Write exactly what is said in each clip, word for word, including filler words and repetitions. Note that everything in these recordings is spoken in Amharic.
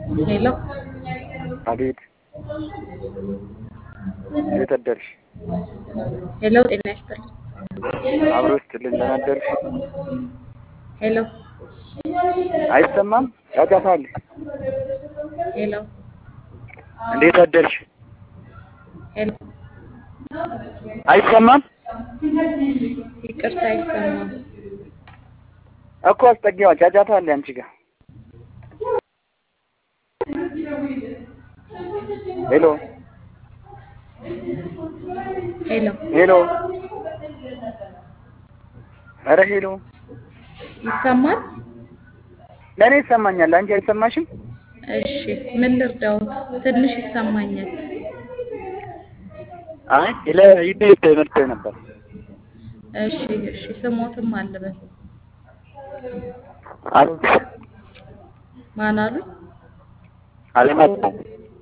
ሄሎ አቤት እንዴት አደርሽ? ሄሎ ጤና ይስጥልኝ። አብሮ ይስጥልኝ። ደህና አደርሽ? ሄሎ አይሰማም? ያጫታል። ሄሎ እንዴት አደርሽ? ሄሎ አይሰማም? ይቅርታ አይሰማም። እኮ አስጠጊዋ ጫጫታ አለ አንቺ ጋር። ሄሎ ሄሎ ሄሎ ኧረ ሄሎ ይሰማል? ለኔ ይሰማኛል። አንቺ አይሰማሽም? እሺ ምን ልርዳዎት? ትንሽ ይሰማኛል። አይ ለይቤት ትምህርት ነበር። እሺ እሺ ስሞትም አልበል። አሉ ማን አሉ? አለማየሁ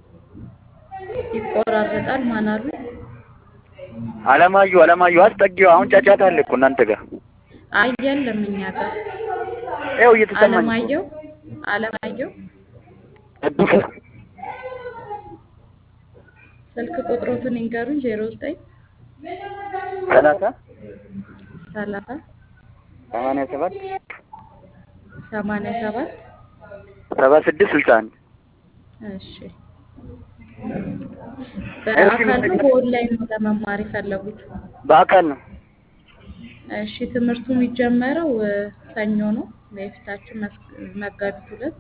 ይቆራረጣል። ማን አሉ? አለማየሁ አለማየሁ አስጠጊው። አሁን ጫጫታ አለ እኮ እናንተ ጋር። አይ የለም እኛ ጋር። ይኸው እየተሰማኝ ነው። አለማየሁ አለማየሁ ቅዱስ ስልክ ቁጥሮትን ይንገሩኝ። ዜሮ ዘጠኝ ሰላሳ ሰላሳ ሰማንያ ሰባት ሰማንያ ሰባት ሰባ ስድስት ስልሳ አንድ እሺ በአካል ነው በኦንላይን ነው ለመማር የፈለጉት? በአካል ነው። እሺ ትምህርቱ የሚጀመረው ሰኞ ነው የፊታችን መጋቢት ሁለት።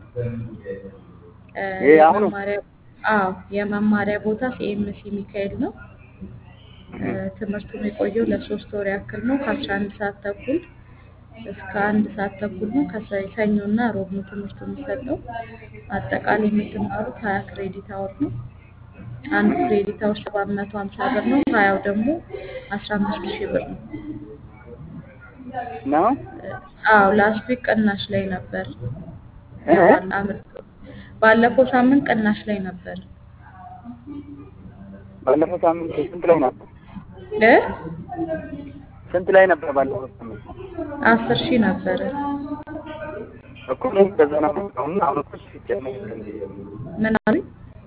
ይሄ አሁን የመማሪያ አዎ የመማሪያ ቦታ ሲኤምሲ ሚካኤል ነው። ትምህርቱ የሚቆየው ለሶስት ወር ያክል ነው። ከአስራ አንድ ሰዓት ተኩል እስከ አንድ ሰዓት ተኩል ነው። ከሰኞና ሮብ ነው ትምህርቱ የሚሰጠው። አጠቃላይ የምትማሩት ሀያ ክሬዲት አወር ነው። አንድ ክሬዲት አወር ሰባት መቶ ሀምሳ ብር ነው። ሀያው ደግሞ አስራ አምስት ሺህ ብር ነው። ነው አዎ ላስት ዊክ ቅናሽ ላይ ነበር። ባለፈው ሳምንት ቅናሽ ላይ ነበር። ባለፈው ሳምንት ስንት ላይ ነበር? እ ስንት ላይ ነበር ባለፈው ሳምንት? አስር ሺህ ነበር እኮ ነው በዛና አሁን አሁን ምን አሉኝ?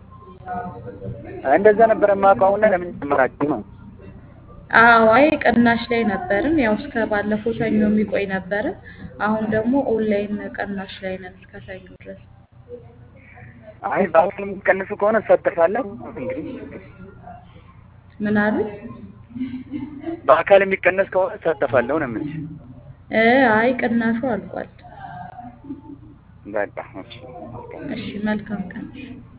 እንደዛ ነበር የማውቀው። እና ለምን ጀመራችሁ ነው? አዎ አይ ቅናሽ ላይ ነበርን። ያው እስከ ባለፈው ሰኞ የሚቆይ ነበር። አሁን ደግሞ ኦንላይን ቅናሽ ላይ ነን እስከ ሰኞ ድረስ። አይ ባንክም ቀንሱ ከሆነ እሳተፋለሁ። እንግዲህ ምን አሉኝ? በአካል የሚቀነስ ከሆነ እሳተፋለሁ ነው የምልሽ። እ አይ ቅናሹ አልቋል። በቃ እሺ እሺ መልካም ቀን።